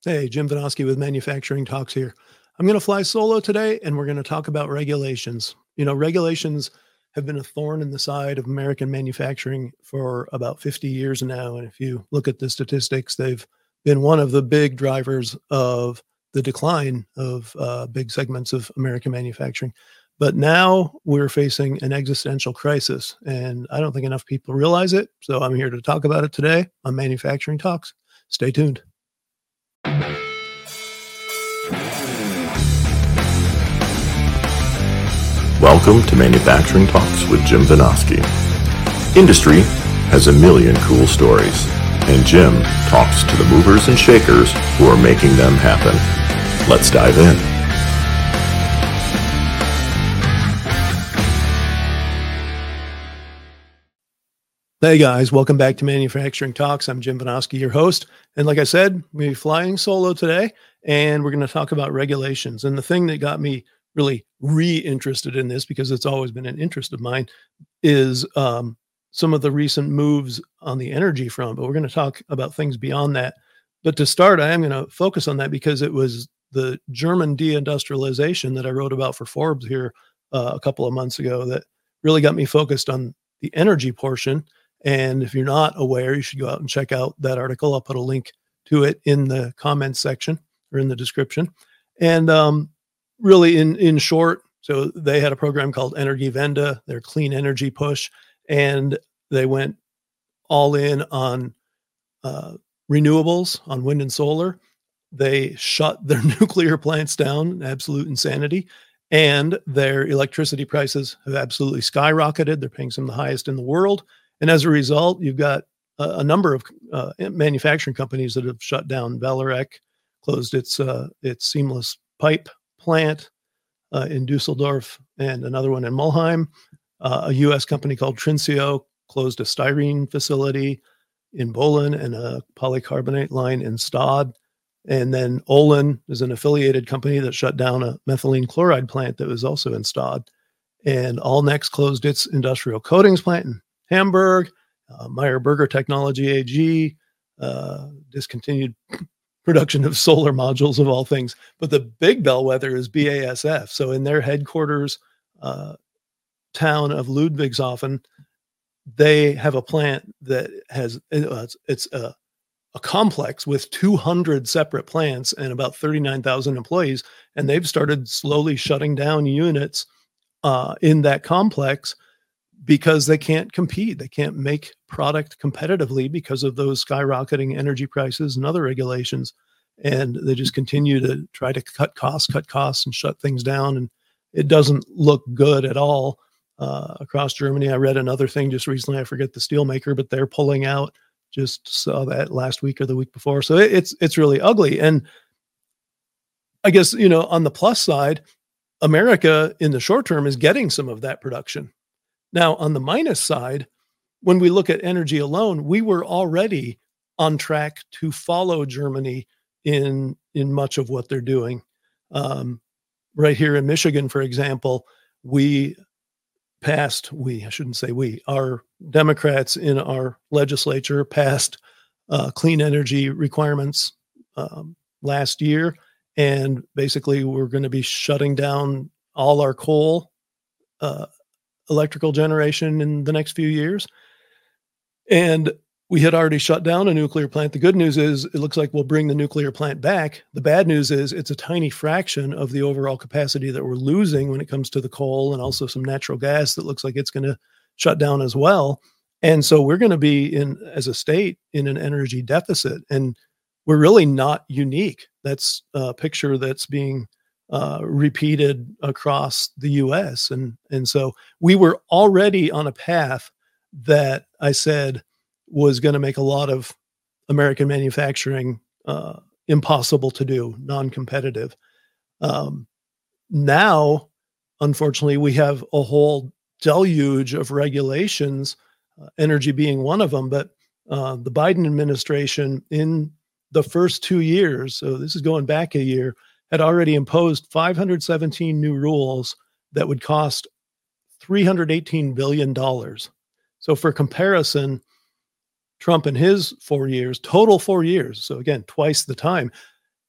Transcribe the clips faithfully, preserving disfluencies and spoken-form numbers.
Hey, Jim Vanosky with Manufacturing Talks here. I'm going to fly solo today, and we're going to talk about regulations. You know, regulations have been a thorn in the side of American manufacturing for about fifty years now. And if you look at the statistics, they've been one of the big drivers of the decline of uh, big segments of American manufacturing. But now we're facing an existential crisis, and I don't think enough people realize it. So I'm here to talk about it today on Manufacturing Talks. Stay tuned. Welcome to Manufacturing Talks with Jim Vanosky. Industry has a million cool stories, and Jim talks to the movers and shakers who are making them happen. Let's dive in. Hey guys, welcome back to Manufacturing Talks. I'm Jim Vanosky, your host. And like I said, we're flying solo today, and we're going to talk about regulations. And the thing that got me really re-interested in this, because it's always been an interest of mine, is um, some of the recent moves on the energy front. But we're going to talk about things beyond that. But to start, I am going to focus on that because it was the German deindustrialization that I wrote about for Forbes here uh, a couple of months ago that really got me focused on the energy portion. And if you're not aware, you should go out and check out that article. I'll put a link to it in the comments section or in the description. And um, really, in, in short, so they had a program called Energiewende, their clean energy push, and they went all in on uh, renewables, on wind and solar. They shut their nuclear plants down, absolute insanity. And their electricity prices have absolutely skyrocketed. They're paying some of the highest in the world. And as a result, you've got a, a number of uh, manufacturing companies that have shut down. Vallourec closed its uh, its seamless pipe plant uh, in Dusseldorf, and another one in Mulheim. Uh, a U S company called Trinseo closed a styrene facility in Bolin and a polycarbonate line in Stade. And then Olin is an affiliated company that shut down a methylene chloride plant that was also in Stade. And Allnex closed its industrial coatings plant in Hamburg. uh, Meyer Burger Technology A G uh, discontinued production of solar modules of all things. But the big bellwether is B A S F. So in their headquarters uh, town of Ludwigshafen, they have a plant that has, it's, it's a, a complex with two hundred separate plants and about thirty-nine thousand employees. And they've started slowly shutting down units uh, in that complex because they can't compete. They can't make product competitively because of those skyrocketing energy prices and other regulations. And they just continue to try to cut costs, cut costs and shut things down. And it doesn't look good at all uh, across Germany. I read another thing just recently. I forget the steel maker, but they're pulling out. Just saw that last week or the week before. So it, it's, it's really ugly. And I guess, you know, on the plus side, America in the short term is getting some of that production. Now, on the minus side, when we look at energy alone, we were already on track to follow Germany in, in much of what they're doing. Um, right here in Michigan, for example, we passed, we, I shouldn't say we, our Democrats in our legislature passed uh, clean energy requirements um, last year. And basically, we're going to be shutting down all our coal uh, electrical generation in the next few years. And we had already shut down a nuclear plant. The good news is it looks like we'll bring the nuclear plant back. The bad news is it's a tiny fraction of the overall capacity that we're losing when it comes to the coal and also some natural gas that looks like it's going to shut down as well. And so we're going to be in, as a state, in an energy deficit. And we're really not unique. That's a picture that's being uh, repeated across the U S. And, and so we were already on a path that I said was going to make a lot of American manufacturing uh, impossible to do, non-competitive. Um, now, unfortunately, we have a whole deluge of regulations, uh, energy being one of them. But uh, the Biden administration in the first two years, so this is going back a year, had already imposed five hundred seventeen new rules that would cost three hundred eighteen billion dollars. So for comparison, Trump in his four years, total four years, so again, twice the time,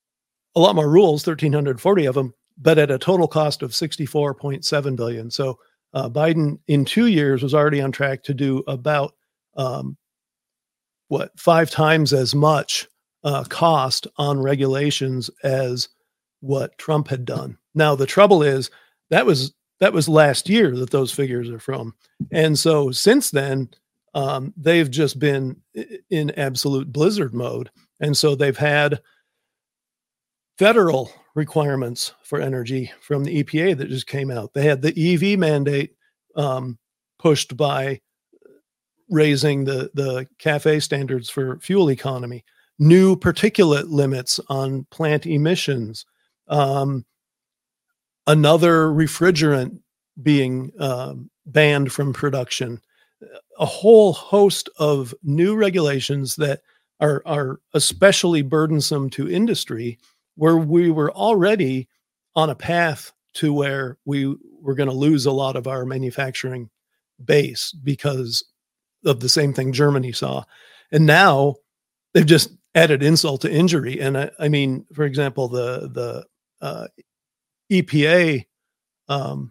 a lot more rules, one thousand three hundred forty of them, but at a total cost of sixty-four point seven billion dollars. So uh, Biden in two years was already on track to do about um, what five times as much uh, cost on regulations as what Trump had done. Now the trouble is that was that was last year that those figures are from, and so since then um, they've just been in absolute blizzard mode, and so they've had federal requirements for energy from the E P A that just came out. They had the E V mandate um, pushed by raising the, the CAFE standards for fuel economy, new particulate limits on plant emissions, um, another refrigerant being um, banned from production, a whole host of new regulations that are, are especially burdensome to industry, where we were already on a path to where we were going to lose a lot of our manufacturing base because of the same thing Germany saw. And now they've just added insult to injury. And I, I mean, for example, the, the uh, E P A um,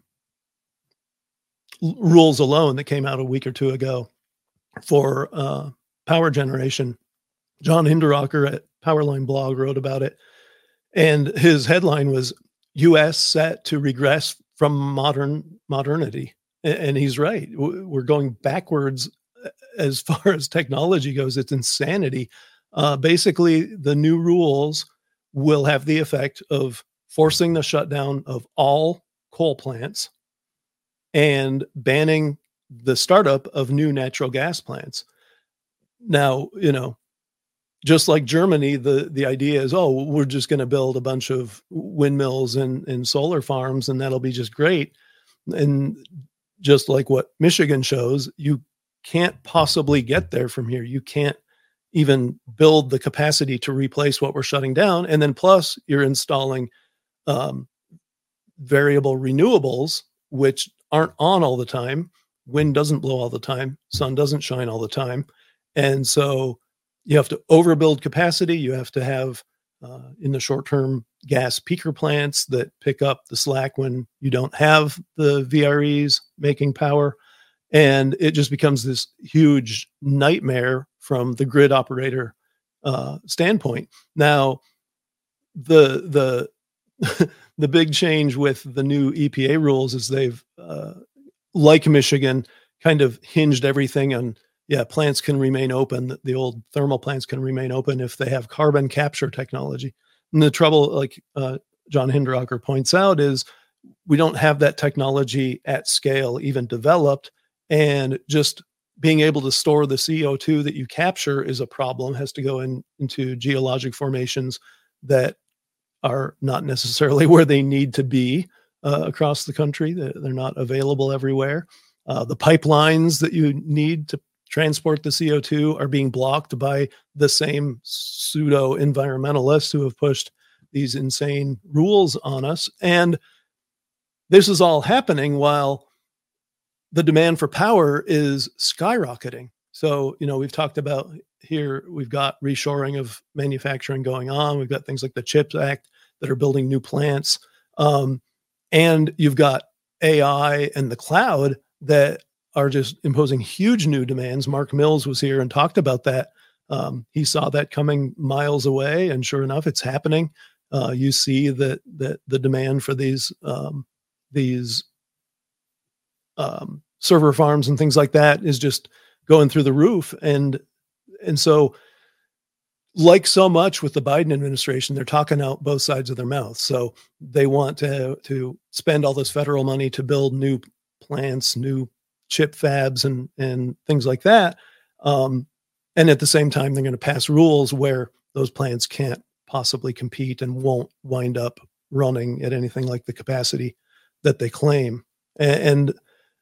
l- rules alone that came out a week or two ago for uh, power generation, John Hinderaker at Powerline Blog wrote about it. And his headline was U S set to regress from modern modernity. And he's right. We're going backwards as far as technology goes. It's insanity. Uh, basically, the new rules will have the effect of forcing the shutdown of all coal plants and banning the startup of new natural gas plants. Now, you know, just like Germany, the, the idea is, oh, we're just going to build a bunch of windmills and, and solar farms, and that'll be just great. And just like what Michigan shows, you can't possibly get there from here. You can't even build the capacity to replace what we're shutting down. And then plus you're installing um, variable renewables, which aren't on all the time. Wind doesn't blow all the time. Sun doesn't shine all the time. And so you have to overbuild capacity. You have to have, uh, in the short term, gas peaker plants that pick up the slack when you don't have the V R Es making power. And it just becomes this huge nightmare from the grid operator uh, standpoint. Now, the the the big change with the new E P A rules is they've, uh, like Michigan, kind of hinged everything on, yeah, plants can remain open. The old thermal plants can remain open if they have carbon capture technology. And the trouble, like uh, John Hinderaker points out, is we don't have that technology at scale even developed. And just being able to store the C O two that you capture is a problem, has to go in, into geologic formations that are not necessarily where they need to be uh, across the country. They're, they're not available everywhere. Uh, the pipelines that you need to transport the C O two are being blocked by the same pseudo environmentalists who have pushed these insane rules on us. And this is all happening while the demand for power is skyrocketing. So, you know, we've talked about here, we've got reshoring of manufacturing going on. We've got things like the CHIPS Act that are building new plants. Um, and you've got A I and the cloud that are just imposing huge new demands. Mark Mills was here and talked about that. Um, he saw that coming miles away, and sure enough, it's happening. Uh, you see that that the demand for these um, these um, server farms and things like that is just going through the roof, and and so, like so much with the Biden administration, they're talking out both sides of their mouth. So they want to to spend all this federal money to build new plants, new chip fabs and, and things like that. Um, and at the same time, they're going to pass rules where those plants can't possibly compete and won't wind up running at anything like the capacity that they claim. And, and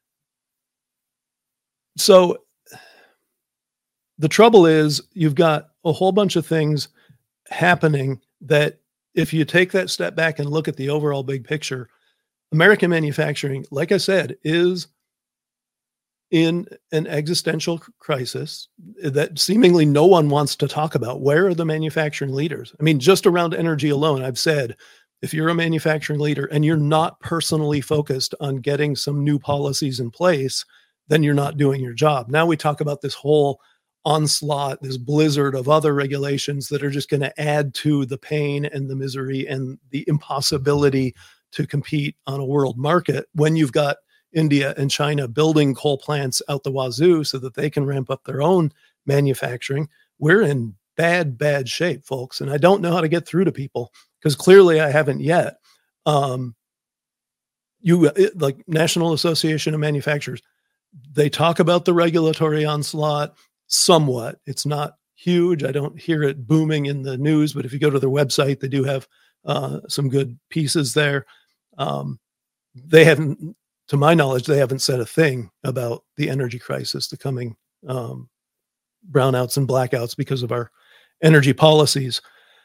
so the trouble is you've got a whole bunch of things happening that if you take that step back and look at the overall big picture, American manufacturing, like I said, is in an existential crisis that seemingly no one wants to talk about. Where are the manufacturing leaders? I mean, just around energy alone, I've said, if you're a manufacturing leader and you're not personally focused on getting some new policies in place, then you're not doing your job. Now we talk about this whole onslaught, this blizzard of other regulations that are just going to add to the pain and the misery and the impossibility to compete on a world market when you've got India and China building coal plants out the wazoo so that they can ramp up their own manufacturing. We're in bad, bad shape, folks. And I don't know how to get through to people because clearly I haven't yet. Um, you like National Association of Manufacturers, they talk about the regulatory onslaught somewhat. It's not huge. I don't hear it booming in the news, but if you go to their website, they do have uh, some good pieces there. Um, they haven't, to my knowledge, they haven't said a thing about the energy crisis, the coming um, brownouts and blackouts because of our energy policies.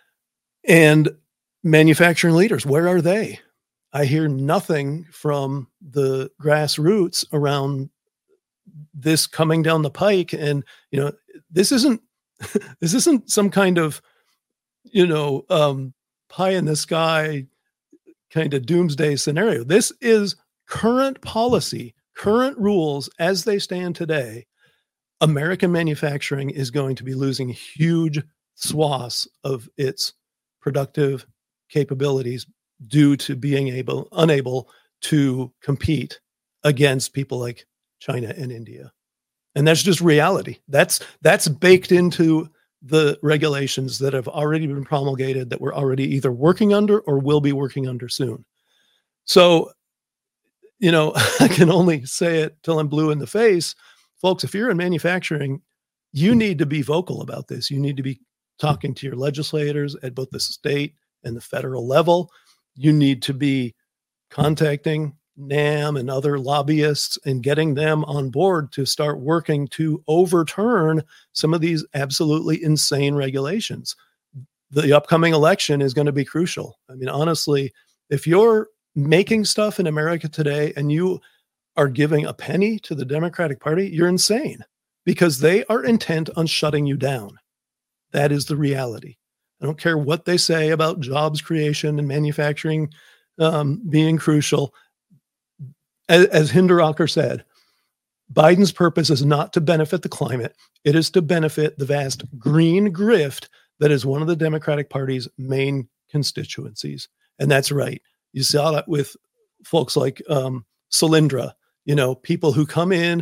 And manufacturing leaders, where are they? I hear nothing from the grassroots around this coming down the pike. And, you know, this isn't, this isn't some kind of, you know, um, pie in the sky kind of doomsday scenario. This is current policy, current rules as they stand today. American manufacturing is going to be losing huge swaths of its productive capabilities due to being able, unable to compete against people like China and India. And that's just reality. That's, that's baked into the regulations that have already been promulgated that we're already either working under or will be working under soon. So, you know, I can only say it till I'm blue in the face. Folks, if you're in manufacturing, you need to be vocal about this. You need to be talking to your legislators at both the state and the federal level. You need to be contacting NAM and other lobbyists and getting them on board to start working to overturn some of these absolutely insane regulations. The upcoming election is going to be crucial. I mean, honestly, if you're making stuff in America today and you are giving a penny to the Democratic Party, you're insane because they are intent on shutting you down. That is the reality. I don't care what they say about jobs creation and manufacturing um, being crucial. As, as Hinderaker said, Biden's purpose is not to benefit the climate. It is to benefit the vast green grift that is one of the Democratic Party's main constituencies. And that's right. You saw that with folks like um, Solyndra, you know, people who come in,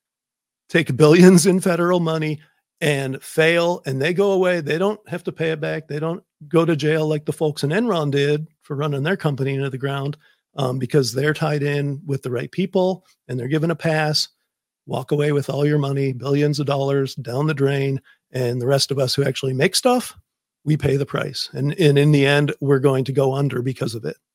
take billions in federal money and fail and they go away. They don't have to pay it back. They don't go to jail like the folks in Enron did for running their company into the ground. Um, because they're tied in with the right people and they're given a pass, walk away with all your money, billions of dollars down the drain. And the rest of us who actually make stuff, we pay the price. And, and in the end, we're going to go under because of it.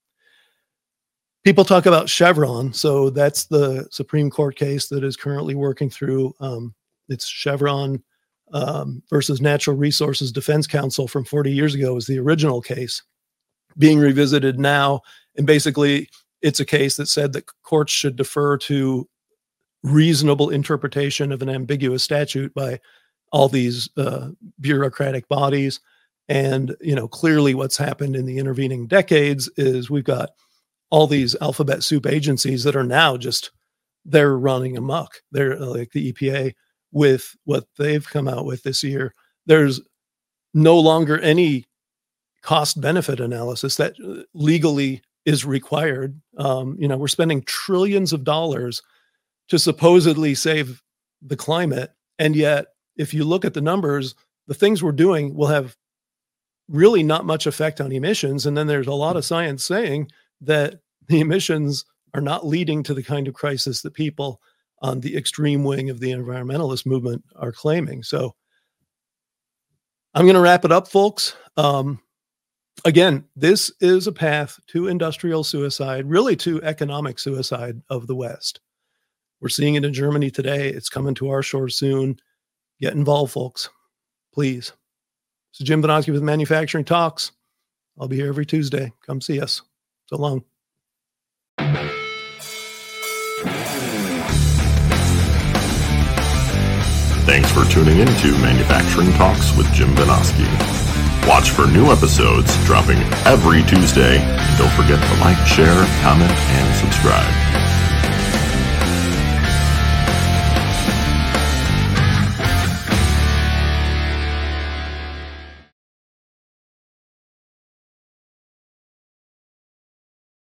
People talk about Chevron. So that's the Supreme Court case that is currently working through. Um, it's Chevron um, versus Natural Resources Defense Council from forty years ago is the original case being revisited now. And basically, it's a case that said that courts should defer to reasonable interpretation of an ambiguous statute by all these uh, bureaucratic bodies. And, you know, clearly what's happened in the intervening decades is we've got all these alphabet soup agencies that are now just, they're running amok. They're like the E P A with what they've come out with this year. There's no longer any cost benefit analysis that legally is required. Um, you know, we're spending trillions of dollars to supposedly save the climate. And yet, if you look at the numbers, the things we're doing will have really not much effect on emissions. And then there's a lot of science saying that the emissions are not leading to the kind of crisis that people on the extreme wing of the environmentalist movement are claiming. So I'm going to wrap it up, folks. Um, Again, this is a path to industrial suicide, really to economic suicide of the West. We're seeing it in Germany today. It's coming to our shores soon. Get involved, folks. Please. This is Jim Vinosky with Manufacturing Talks. I'll be here every Tuesday. Come see us. So long. Thanks for tuning in to Manufacturing Talks with Jim Vanoski. Watch for new episodes dropping every Tuesday. And don't forget to like, share, comment, and subscribe.